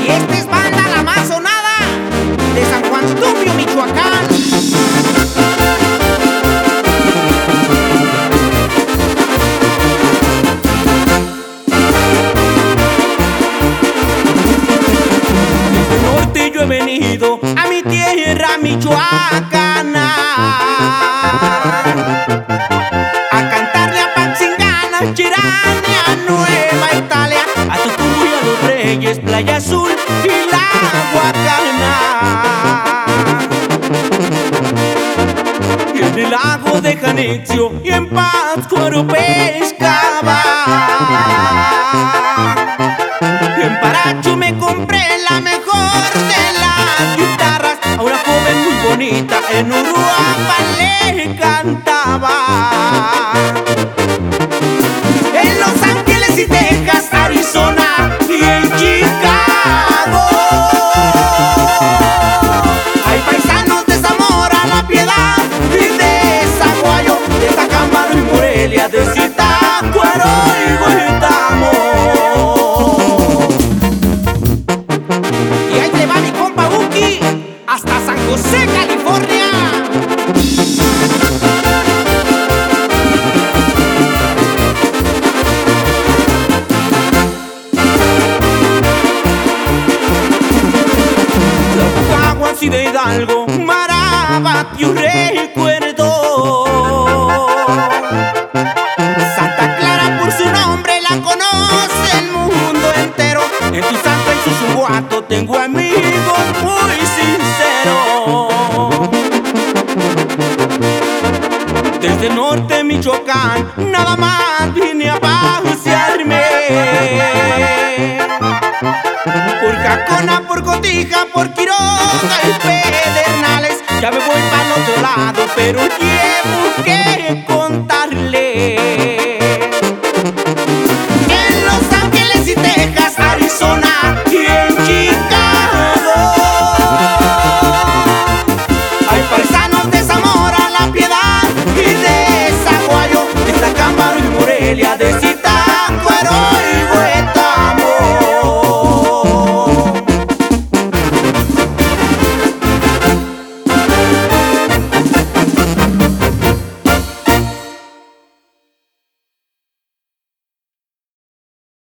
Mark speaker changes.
Speaker 1: Y esta es banda La Más Sonada de San Juan Tumbio, Michoacán. Desde el norte yo he venido a mi tierra michoacana a cantarle a Patzingana, Chirania, Nueva Italia, a Tucuy, a Los Reyes, Playa Azul y la Huacana. Y en el lago de Janexio y en Pátzcuaro pescaba. En Paracho me compré la mejor de las guitarras, a una joven muy bonita en Uruapan le cantaba. En Los Ángeles y Texas, Arizona y en Chicago hay paisanos de Zamora, La Piedad y de Zaguayo, de Tacámbaro y Morelia, de Zitácuaro y Huetamo. Y ahí te va mi compa Buki hasta San José, California. Y de Hidalgo, Marabatío un recuerdo. Santa Clara por su nombre la conoce el mundo entero. En tu Santa y su Suguato tengo amigos muy sinceros. Desde el norte de Michoacán nada más vine a pasearme. Por Jacona, por Cotija, por Quiroga y Pedernales, ya me voy para el otro lado, pero llevo que